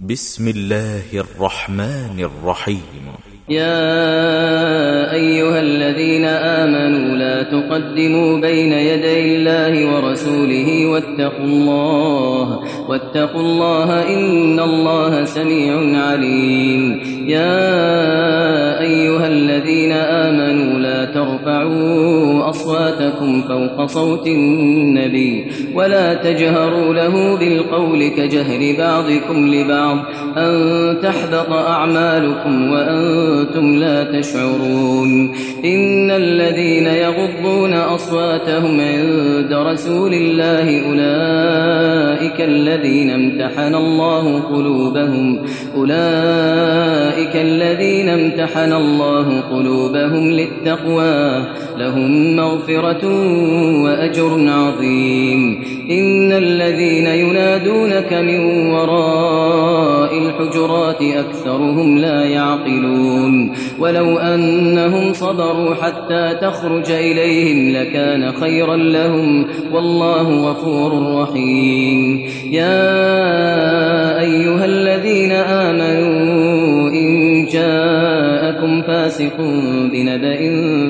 بسم الله الرحمن الرحيم. يا أيها الذين آمنوا لا تقدموا بين يدي الله ورسوله واتقوا الله إن الله سميع عليم. يا أيها الذين آمنوا لا ترفعوا أصواتكم فوق صوت النبي ولا تجهروا له بالقول كجهر بعضكم لبعض أن تحبط أعمالكم وأنتم لا تشعرون. إن الذين يغضون أصواتهم عند رسول الله أولئك الذين امتحن الله قلوبهم للتقوى لهم مغفرة وأجر عظيم. إن الذين ينادونك من وراء الحجرات أكثرهم لا يعقلون. ولو أنهم صبروا حتى تخرج إليهم لكان خيرا لهم والله غفور رحيم. يا أيها الذين آمنوا إن جاءكم فاسق بنبأ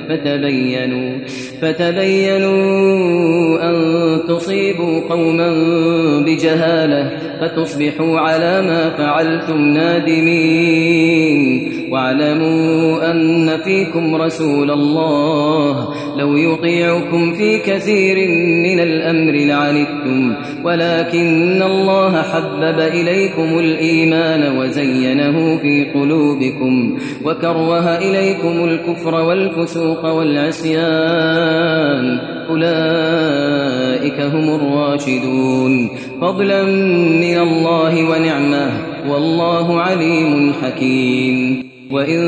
فتبينوا أن تصيبوا قوما بجهالة فتصبحوا على ما فعلتم نادمين. واعلموا أن فيكم رسول الله لو يطيعكم في كثير من الأمر لعنتم ولكن الله حبب إليكم الإيمان وزينه في قلوبكم وكره إليكم الكفر والفسوق والعصيان أولئك هم الراشدون فضلا من الله ونعمه والله عليم حكيم. وإن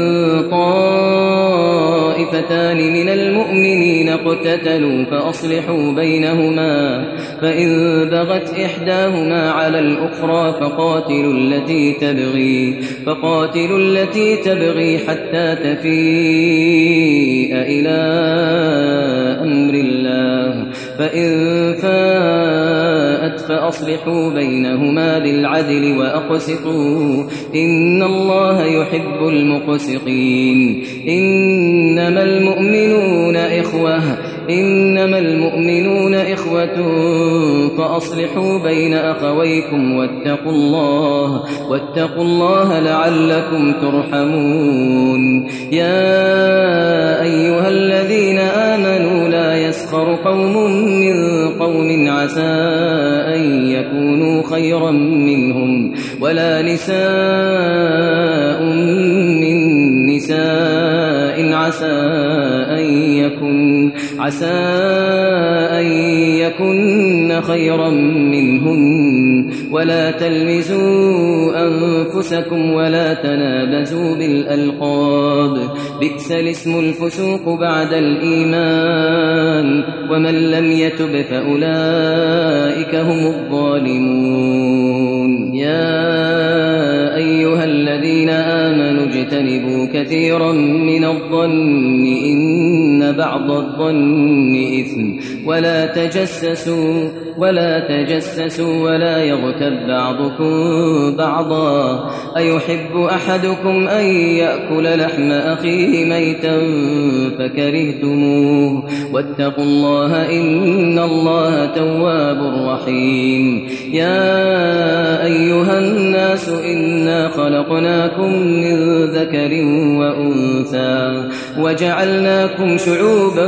طائفتان من المؤمنين اقتتلوا فأصلحوا بينهما فإن بغت إحداهما على الأخرى فقاتلوا التي تبغي حتى تفيء إلى أمر الله فإن فاءت فأصلحوا بينهما بالعدل وأقسطوا إن الله يحب المقسطين. إنما المؤمنون إخوة فأصلحوا بين أخويكم واتقوا الله لعلكم ترحمون. يا أيها الذين آمنوا لا يسخر قوم من قوم عسى أن يكونوا خيرا منهم ولا نساء من نساء عسى أن يكن خيرا منهن ولا تلمزوا أنفسكم ولا تنابزوا بالألقاب بئس الاسم الفسوق بعد الإيمان ومن لم يتب فأولئك هم الظالمون. يا أيها الذين آمنوا اجتنبوا كثيرا من الظن إن بعض الظن إثم ولا تجسسوا ولا يغتب بعضكم بعضا أيحب أحدكم أن يأكل لحم أخيه ميتا فكرهتموه واتقوا الله إن الله تواب رحيم. يا أيها الناس إنا خلقناكم من ذكر وأنثى وجعلناكم شعوبا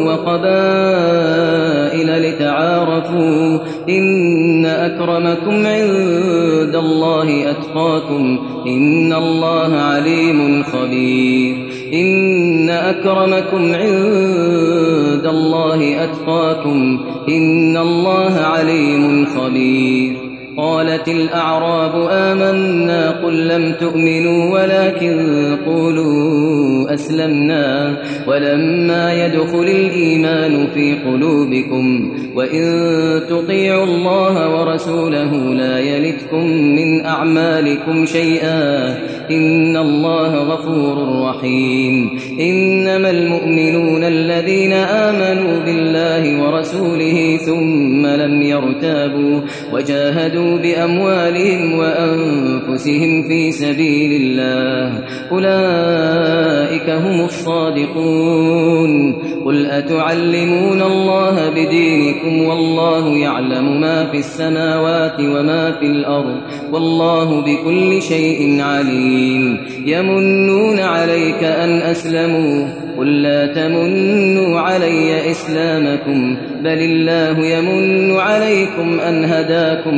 وقبائل لتعارفوا إن أكرمكم عند الله أتقاكم إن الله عليم خبير. إن أكرمكم عند الله أتقاكم إن الله عليم خبير. قالت الأعراب آمنا قل لم تؤمنوا ولكن قولوا أسلمنا ولما يدخل الإيمان في قلوبكم وإن تطيعوا الله ورسوله لا يلتكم من أعمالكم شيئا إن الله غفور رحيم إنما المؤمنون الذين آمنوا بالله ورسوله ثم لم يرتابوا وجاهدوا بأموالهم وأنفسهم في سبيل الله أولئك هم الصادقون قل أتعلمون الله بدينكم والله يعلم ما في السماوات وما في الأرض والله بكل شيء عليم يمنون عليك أن أسلموا قل لا تمنوا علي إسلامكم بل الله يمن عليكم أن هداكم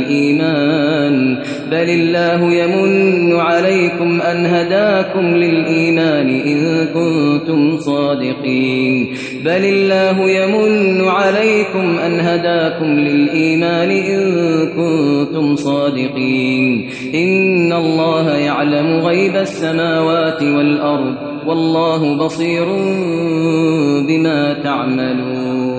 للإيمان إن كنتم صادقين بل الله يمن عليكم أن هداكم للإيمان إن كنتم صادقين إن الله يعلم غيب السماوات والأرض والله بصير بما تعملون